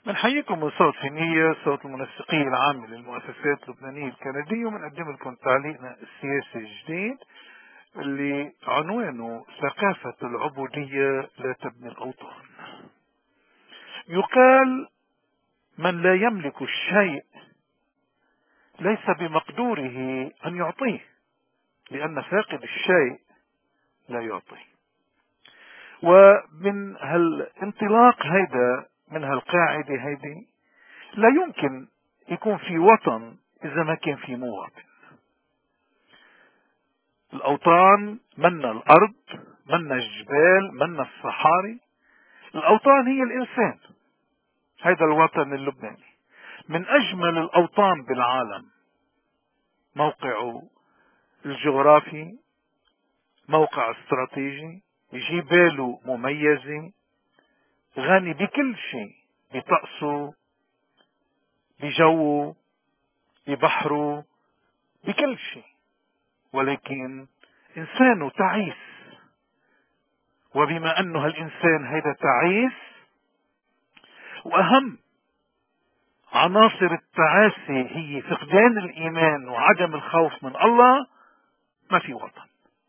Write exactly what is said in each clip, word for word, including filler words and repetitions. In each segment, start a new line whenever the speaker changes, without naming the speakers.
بنحييكم من صوت فينية، صوت المنسقية العامة للمؤسسات اللبنانية الكندية، وبنقدم لكم تعليقنا السياسي الجديد اللي عنوانه ثقافة العبودية لا تبني الأوطان. يقال: من لا يملك الشيء ليس بمقدوره أن يعطيه، لأن فاقد الشيء لا يعطي. ومن هالانطلاق هيدا، من هالقاعدة هيدي، لا يمكن يكون في وطن إذا ما كان في مواطن. الأوطان منا الأرض، منا الجبال، منا الصحاري. الأوطان هي الإنسان. هيدا الوطن اللبناني من أجمل الأوطان بالعالم، موقعه الجغرافي موقع استراتيجي، جباله مميزة، غني بكل شيء، بطقسه، بجوه، ببحره، بكل شيء. ولكن إنسانه تعيس، وبما أنه هالإنسان هيدا تعيس، وأهم عناصر التعاسة هي فقدان الإيمان وعدم الخوف من الله، ما في وطن.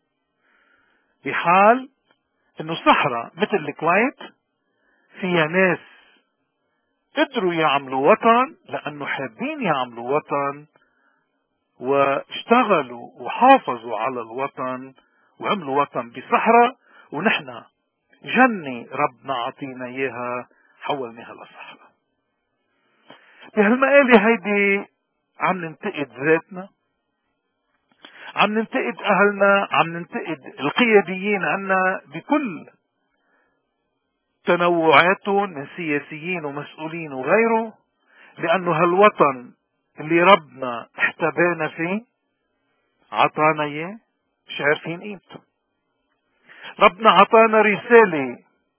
بحال إنه صحراء مثل الكويت فيها ناس قدروا يعملوا وطن لأنه حابين يعملوا وطن، واشتغلوا وحافظوا على الوطن وعملوا وطن بصحراء، ونحن جنة ربنا عطينا اياها حولناها لصحراء. بهالمقالة هيدي عم ننتقد ذاتنا، عم ننتقد اهلنا، عم ننتقد القياديين عنا بكل تنوعاتهم من سياسيين ومسؤولين وغيره، لانه هالوطن اللي ربنا احتبانا فيه عطانا اياه مش عارفين قيمته. ربنا عطانا رسالة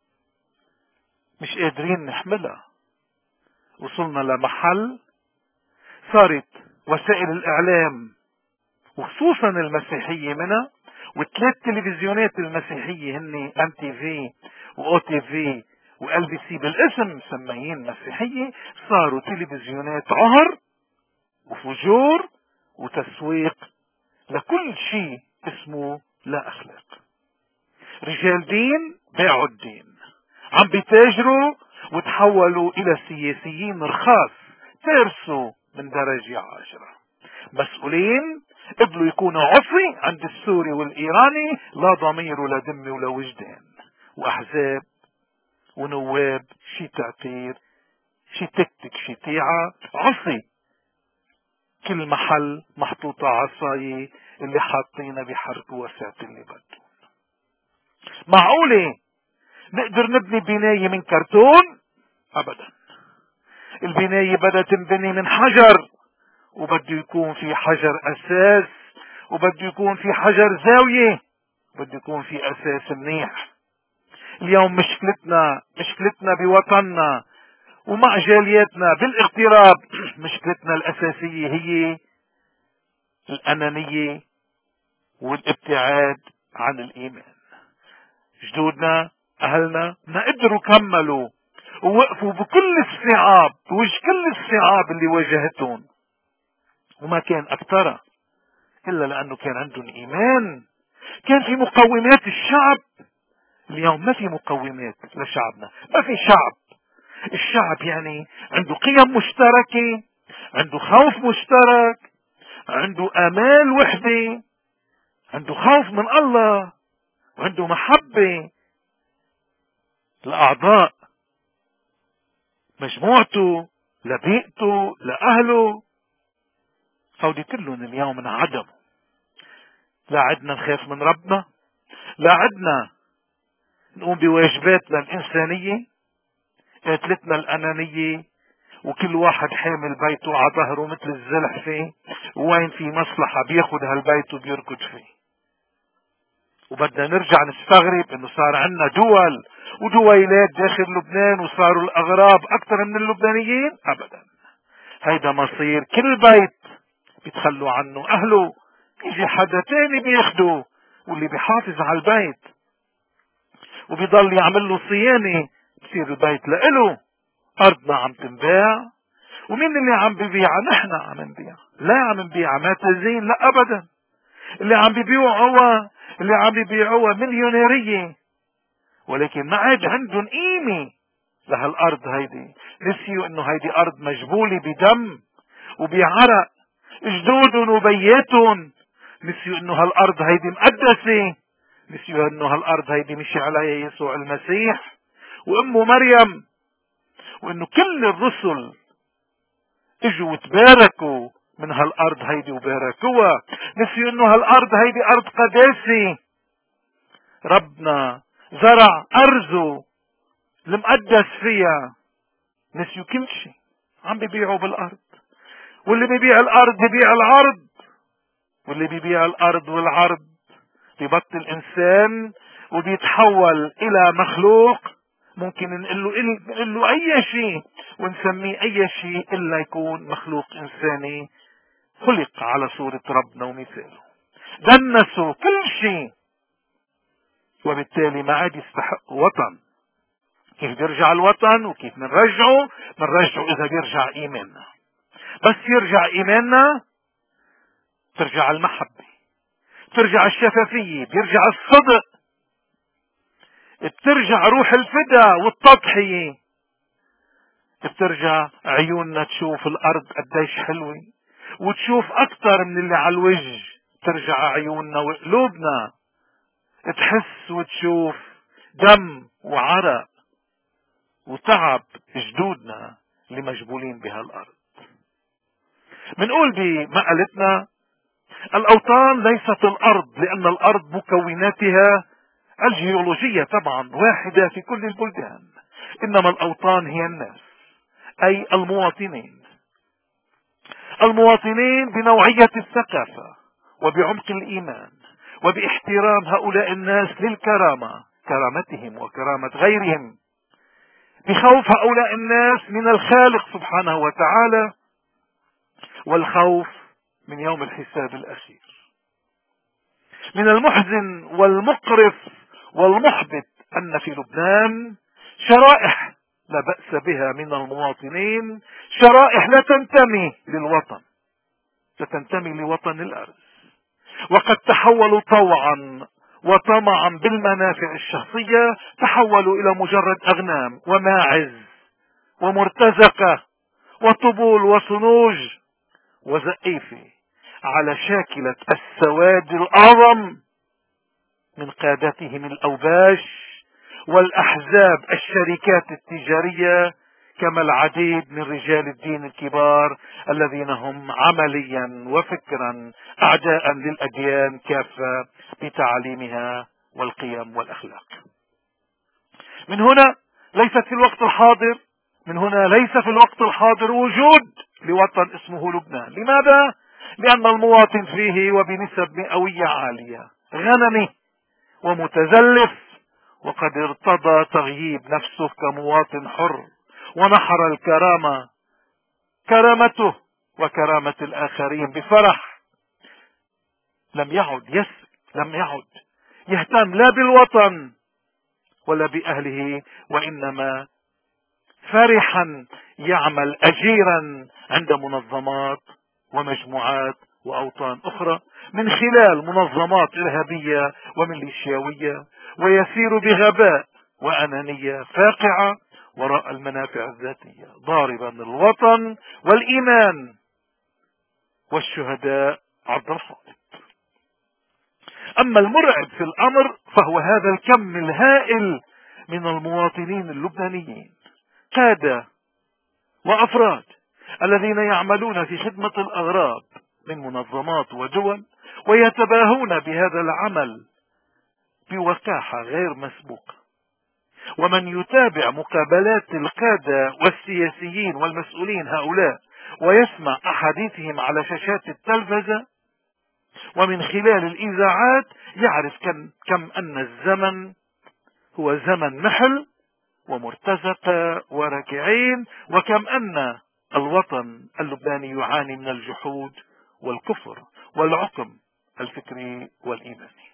مش قادرين نحملها. وصلنا لمحل صارت وسائل الإعلام وخصوصا المسيحية منها، والثلاث تلفزيونات المسيحية هن ام تي في واو تي في وال بي سي بالاسم مسميين مسيحية، صاروا تلفزيونات عهر وفجور وتسويق لكل شيء اسمه لا أخلاق. رجال دين باعوا الدين، عم بيتاجروا وتحولوا إلى سياسيين رخاص، ترسوا من درجة عاشرة. مسؤولين قبلوا يكونوا عصي عند السوري والإيراني، لا ضمير ولا دم ولا وجدان، وأحزاب ونواب، شي تعتير، شي تكتك، شي تيعة، عصي. كل محل محطوطة عصاية اللي حاطينها بيحركوا وسات اللي بدهم. معقولة نقدر نبني بناية من كرتون؟ أبدا. البناية بدها تنبني من حجر، وبده يكون في حجر أساس، وبده يكون في حجر زاوية، وبده يكون في أساس منيح. اليوم مشكلتنا مشكلتنا بوطننا ومع جالياتنا بالاغتراب مشكلتنا الأساسية هي الأنانية والابتعاد عن الإيمان. جدودنا أهلنا ما قدروا كملوا ووقفوا بكل الصعاب، بوجه كل الصعاب اللي واجهتهم، وما كان أكثر إلا لأنه كان عندهم إيمان. كان في مقومات الشعب. اليوم ما في مقومات لشعبنا، ما في شعب. الشعب يعني عنده قيم مشتركة، عنده خوف مشترك، عنده آمال وحدة، عنده خوف من الله، وعنده محبة لأعضاء مجموعته، لبيئته، لأهله. هودي كلهم اليوم انعدموا. لا عدنا نخاف من ربنا، لا عدنا نقوم بواجباتنا الإنسانية، قاتلتنا الأنانية، وكل واحد حامل بيته على ظهره مثل الزلحفة، وين في مصلحة بياخد هالبيت وبيركض فيه. وبدنا نرجع نستغرب انه صار عنا دول ودويلات داخل لبنان وصاروا الأغراب أكثر من اللبنانيين. أبدا. هيدا مصير كل بيت بيتخلوا عنه أهله، يجي حدا تاني بياخده، واللي بيحافظ على البيت وبيضل يعمل له صيانة بصير البيت لإله. أرضنا عم تنباع. ومين اللي عم ببيع؟ نحن عم نبيع. لا عم نبيع معتزين، لا أبدا. اللي عم بيبيعوا اللي عم بيبيعوها مليونيرية، ولكن ما عاد عندهم قيمة لهالأرض هيدي. نسيوا انه هيدي أرض مجبولة بدم وبعرق جدودهم وبياتهم. نسيوا انه هالأرض هيدي مقدسة. نسيوا انه هالأرض هيدي مشي عليها يسوع المسيح وامه مريم، وانه كل الرسل اجوا وتباركوا من هالأرض هيدي وباركوها. نسيوا انه هالأرض هيدي أرض قداسة، ربنا زرع أرزه المقدس فيها. نسيوا كل شيء، عم بيبيعوا بالأرض. واللي بيبيع الأرض بيبيع العرض، واللي بيبيع الأرض والعرض بيبطل إنسان وبيتحول إلى مخلوق ممكن نقول له, نقول له أي شيء ونسميه أي شيء إلا يكون مخلوق إنساني خلق على صورة ربنا ومثاله. دنسوا كل شيء، وبالتالي ما عاد يستحق وطن. كيف بيرجع الوطن وكيف منرجعه؟ منرجعه إذا بيرجع إيماننا. بس يرجع إيماننا ترجع المحبة، بترجع الشفافية، بيرجع الصدق، بترجع روح الفدا والتضحية، بترجع عيوننا تشوف الأرض قديش حلوة وتشوف أكتر من اللي على الوجه. ترجع عيوننا وقلوبنا تحس وتشوف دم وعرق وتعب جدودنا اللي مجبولين بهالأرض. منقول بمقالتنا الأوطان ليست الأرض، لأن الأرض مكوناتها الجيولوجية طبعا واحدة في كل البلدان، إنما الأوطان هي الناس، أي المواطنين. المواطنين بنوعية الثقافة وبعمق الإيمان وباحترام هؤلاء الناس للكرامة، كرامتهم وكرامة غيرهم، بخوف هؤلاء الناس من الخالق سبحانه وتعالى، والخوف من يوم الحساب الأخير. من المحزن والمقرف والمحبط أن في لبنان شرائح لا بأس بها من المواطنين، شرائح لا تنتمي للوطن، لا تنتمي لوطن الأرض، وقد تحولوا طوعا وطمعا بالمنافع الشخصية، تحولوا إلى مجرد أغنام وماعز ومرتزقة وطبول وصنوج وزقيفة على شاكلة السواد الأعظم من قادتهم الأوباش والأحزاب الشركات التجارية، كما العديد من رجال الدين الكبار الذين هم عمليا وفكرا أعداء للأديان كافة بتعاليمها والقيم والأخلاق. من هنا ليست في الوقت الحاضر من هنا ليس في الوقت الحاضر وجود لوطن اسمه لبنان. لماذا؟ لأن المواطن فيه وبنسب مئوية عالية غنمي ومتزلف، وقد ارتضى تغييب نفسه كمواطن حر ونحر الكرامة، كرامته وكرامة الآخرين بفرح. لم يعد يس لم يعد يهتم لا بالوطن ولا بأهله، وإنما فرحا يعمل أجيرا عند منظمات ومجموعات وأوطان أخرى من خلال منظمات إرهابية وميليشياوية، ويسير بغباء وأنانية فاقعة وراء المنافع الذاتية، ضاربا الوطن والإيمان والشهداء عرض الحائط. أما المرعب في الأمر فهو هذا الكم الهائل من المواطنين اللبنانيين، قادة وأفراد الذين يعملون في خدمة الأغراض من منظمات ودول، ويتباهون بهذا العمل بوقاحة غير مسبوقة. ومن يتابع مقابلات القادة والسياسيين والمسؤولين هؤلاء ويسمع أحاديثهم على شاشات التلفزة ومن خلال الإذاعات يعرف كم, كم أن الزمن هو زمن محل ومرتزقة وركعين، وكم أن الوطن اللبناني يعاني من الجحود والكفر والعقم الفكري والإيماني.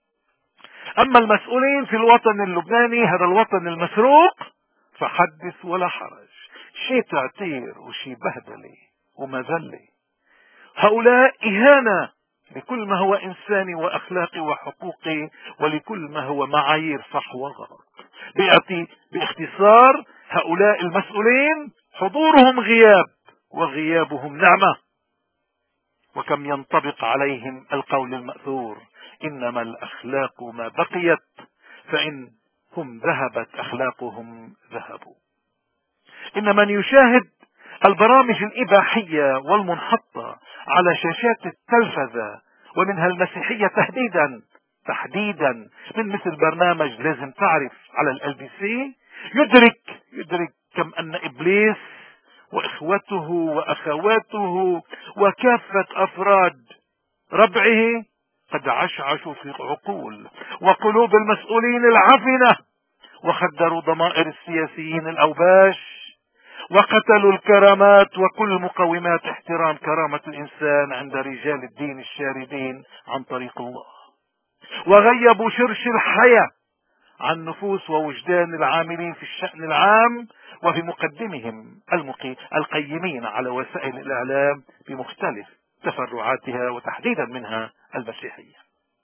أما المسؤولين في الوطن اللبناني، هذا الوطن المسروق، فحدث ولا حرج. شي تعتير وشي بهدلة ومذلة. هؤلاء إهانة لكل ما هو إنساني وأخلاقي وحقوقي ولكل ما هو معايير صح وغلط. بيأتي باختصار هؤلاء المسؤولين حضورهم غياب وغيابهم نعمة، وكم ينطبق عليهم القول المأثور: إنما الأخلاق ما بقيت، فإن هم ذهبت أخلاقهم ذهبوا. إن من يشاهد البرامج الإباحية والمنحطة على شاشات التلفزة ومنها المسيحية تحديدا تحديدا من مثل برنامج لازم تعرف على ال بي سي يدرك يدرك كم أن إبليس وإخوته وأخواته وكافة أفراد ربعه قد عشعشوا في عقول وقلوب المسؤولين العفنة، وخدروا ضمائر السياسيين الأوباش، وقتلوا الكرامات وكل مقومات احترام كرامة الإنسان عند رجال الدين الشاردين عن طريق الله، وغيبوا شرش الحياة عن نفوس ووجدان العاملين في الشأن العام وفي مقدمهم المقي... القيمين على وسائل الإعلام بمختلف تفرعاتها وتحديدا منها المسيحية.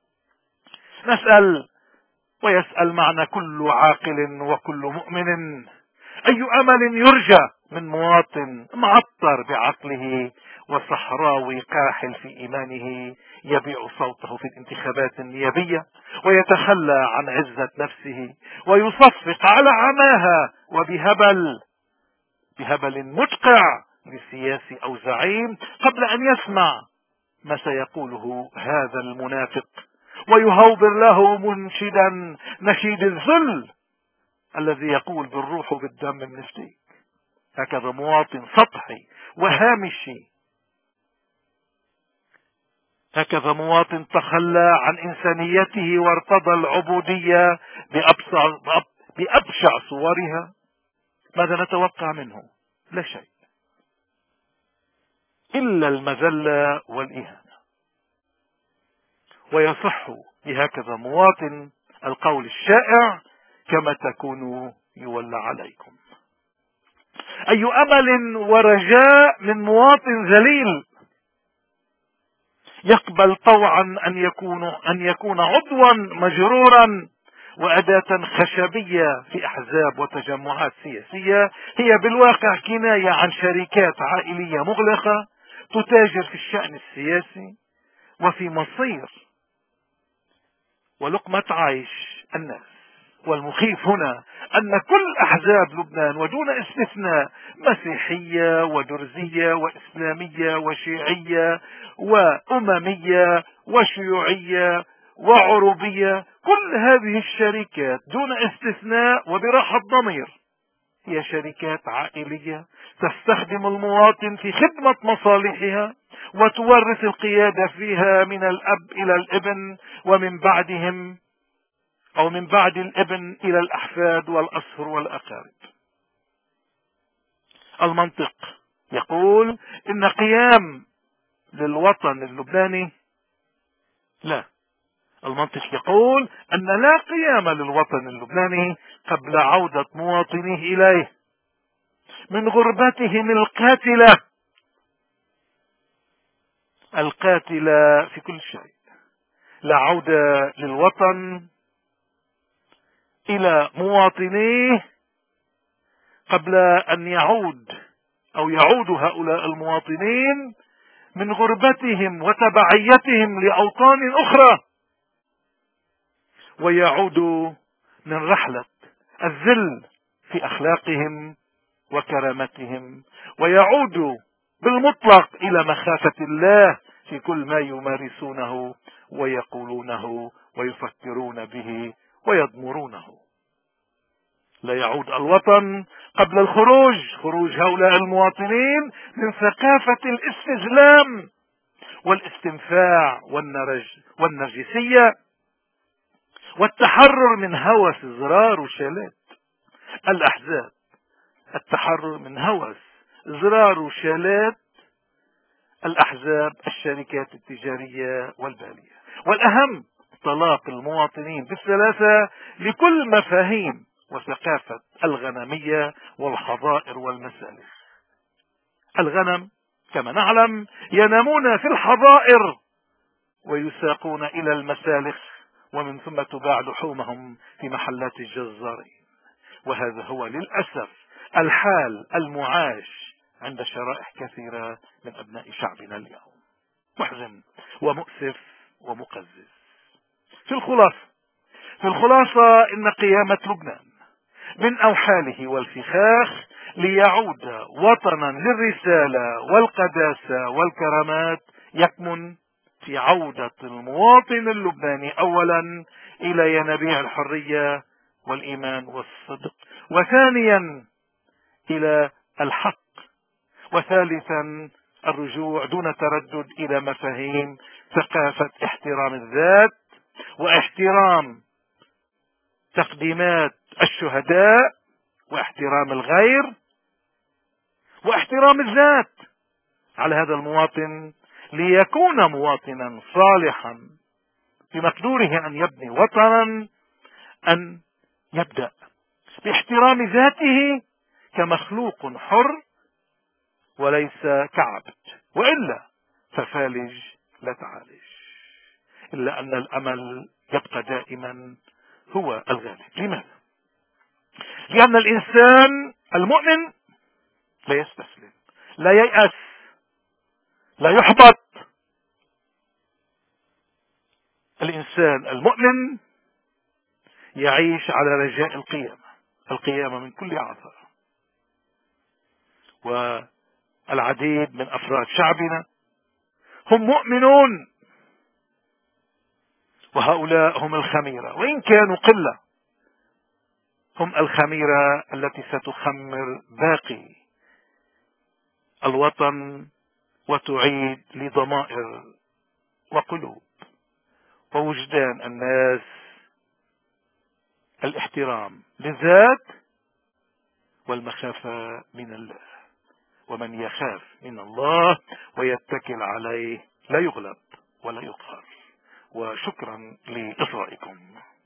نسأل ويسأل معنا كل عاقل وكل مؤمن: أي أمل يرجى من مواطن معطر بعقله وصحراوي كاحل في إيمانه يبيع صوته في الانتخابات النيابية ويتخلى عن عزة نفسه ويصفق على عماها وبهبل بهبل مدقع لسياسي أو زعيم قبل أن يسمع ما سيقوله هذا المنافق ويهوبر له منشدا نشيد الذل الذي يقول بالروح وبالدم من نفسك؟ هكذا مواطن سطحي وهامشي، هكذا مواطن تخلى عن إنسانيته وارتضى العبودية بأبشع, بأبشع صورها، ماذا نتوقع منه؟ لا شيء إلا المذلة والإهانة. ويصح بهكذا مواطن القول الشائع: كما تكونوا يولى عليكم. أي أمل ورجاء من مواطن ذليل يقبل طوعا أن يكون أن يكون عضوا مجرورا وأداة خشبية في أحزاب وتجمعات سياسية هي بالواقع كناية عن شركات عائلية مغلقة تتاجر في الشأن السياسي وفي مصير ولقمة عيش الناس. والمخيف هنا أن كل أحزاب لبنان ودون استثناء، مسيحية ودرزية وإسلامية وشيعية وأممية وشيوعية وعروبية، كل هذه الشركات دون استثناء وبراحة ضمير هي شركات عائلية تستخدم المواطن في خدمة مصالحها وتورث القيادة فيها من الأب إلى الابن ومن بعدهم أو من بعد الابن إلى الأحفاد والأصهر والأقارب. المنطق يقول إن قيام للوطن اللبناني لا المنطق يقول أن لا قيام للوطن اللبناني قبل عودة مواطنيه إليه من غربتهم القاتلة القاتلة في كل شيء. لا عودة للوطن إلى مواطنيه قبل أن يعود أو يعود هؤلاء المواطنين من غربتهم وتبعيتهم لأوطان أخرى ويعودوا من رحلة الذل في أخلاقهم وكرامتهم ويعودوا بالمطلق إلى مخافة الله في كل ما يمارسونه ويقولونه ويفكرون به ويضمرونه. لا يعود الوطن قبل الخروج خروج هؤلاء المواطنين من ثقافة الاستسلام والاستنفاع والنرج والنرجسية والتحرر من هوس زرار وشالات الأحزاب، التحرر من هوس زرار وشالات الأحزاب، الشركات التجارية والبالية، والأهم طلاق المواطنين بالثلاثة لكل مفاهيم وثقافة الغنمية والحظائر والمسالخ. الغنم كما نعلم ينامون في الحظائر ويساقون إلى المسالخ، ومن ثم تباع لحومهم في محلات الجزارين. وهذا هو للأسف الحال المعاش عند شرائح كثيرة من أبناء شعبنا اليوم. محزن ومؤسف ومقزز. في الخلاصة في الخلاصة إن قيامة لبنان من أوحاله والفخاخ ليعود وطنا للرسالة والقداسة والكرامات يكمن في عودة المواطن اللبناني أولا إلى ينابيع الحرية والإيمان والصدق، وثانيا إلى الحق، وثالثا الرجوع دون تردد إلى مفاهيم ثقافة احترام الذات واحترام تقديمات الشهداء واحترام الغير واحترام الذات على هذا المواطن ليكون مواطنا صالحا بمقدوره أن يبني وطنا، أن يبدأ باحترام ذاته كمخلوق حر وليس كعبد، وإلا ففالج لا تعالج. إلا أن الأمل يبقى دائما هو الغالب. لماذا؟ لأن الإنسان المؤمن لا يستسلم، لا ييأس، لا يحبط. الإنسان المؤمن يعيش على رجاء القيامة، القيامة من كل عثرة. والعديد من أفراد شعبنا هم مؤمنون، وهؤلاء هم الخميرة، وإن كانوا قلة هم الخميرة التي ستخمر باقي الوطن وتعيد لضمائر وقلوب ووجدان الناس الاحترام للذات والمخافة من الله. ومن يخاف من الله ويتكل عليه لا يغلب ولا يقهر. وشكرا لإصغائكم.